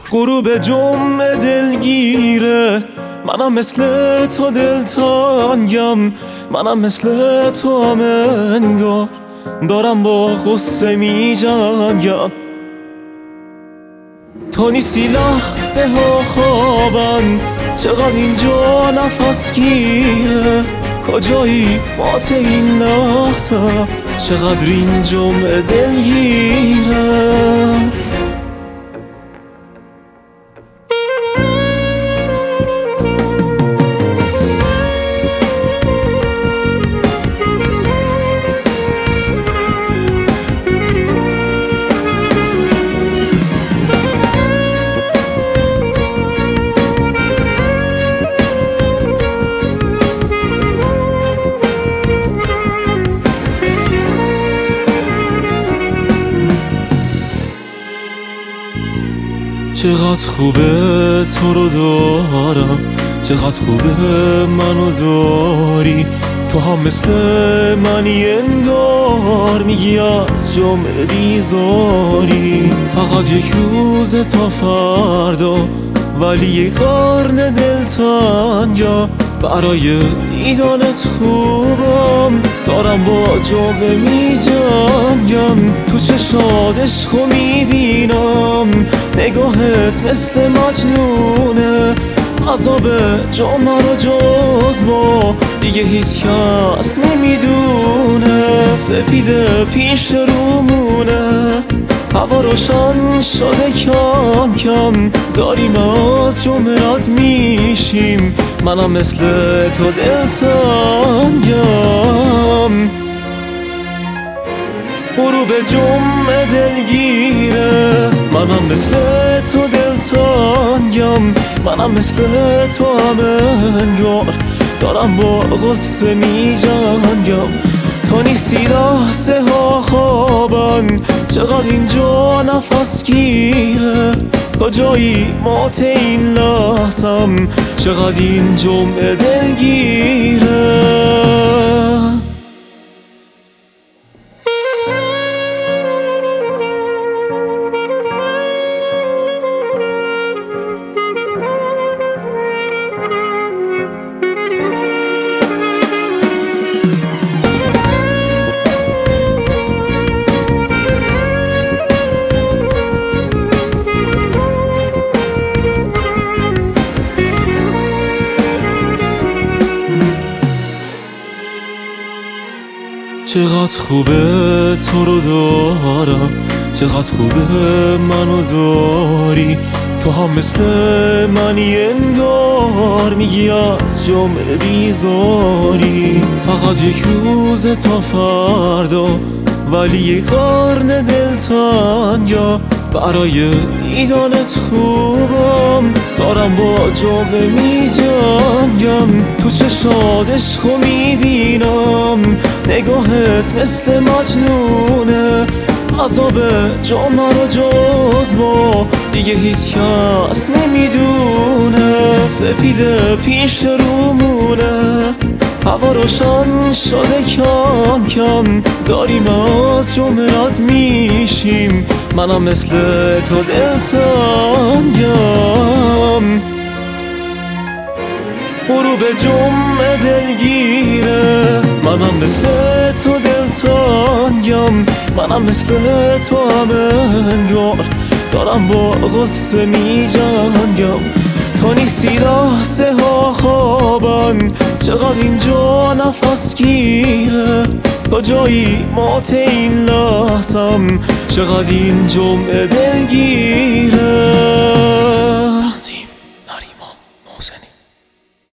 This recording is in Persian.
غروب جمعه دلگیره، منم مثل تو دلتنگم، منم مثل تو هم انگار دارم با غصه می جنگم. تو نیستی لحظه ها خوابم، چقدر اینجا نفس گیره، کجایی مات این لحظه، چقدر این جمعه دلگیره. چقدر خوبه تو رو دارم، چقدر خوبه منو داری، تو هم مثل منی انگار، میگی از جمعه بیزاری. فقط یک روز تا فردا، ولی یک قرن دلتنگم، برای دیدنت خوبم، دارم با جمعه می جنگم. تو چشات عشقو می بینم، نگاهت مثل مجنونه، عذاب جمعه رو جز ما دیگه هیچ کس نمیدونه. سپیده پیش رومونه، هوا روشن شده کم کم، داریم از جمعه رد میشیم، منم مثل تو دلتنگم. غروب جمعه دلگیره، منم مثل تو دلتنگم، منم مثل تو هم انگار دارم با غصه می جنگم. تو نیستی لحظه ها خوابن، چقدر اینجا نفس گیره، کجایی مات این لحظم، چقدر این جمعه دلگیره. چقدر خوبه تو رو دارم، چقدر خوبه منو داری، تو هم مثل منی انگار، میگی از جمعه بیزاری. فقط یک روز تا فردا، ولی یک قرن دلتنگم، برای دیدنت خوبم، دارم با جمعه می جنگم. تو چشات عشقو می بینم، نگاهت مثل مجنونه، عذاب جمعه رو جز ما دیگه هیچ کس نمیدونه. سپیده پیش رومونه، هوا روشن شده کم کم، داریم از جمعه رد میشیم، منم مثل تو دلتنگم. غروب جمعه دلگیره، منم مثل تو دلتنگم، منم مثل تو هم انگار دارم با غصه می جنگم. تو نیستی لحظه ها خوابن، چقدر اینجا نفس گیره، کجایی مات این لحظم، چقدر این جمعه دلگیره.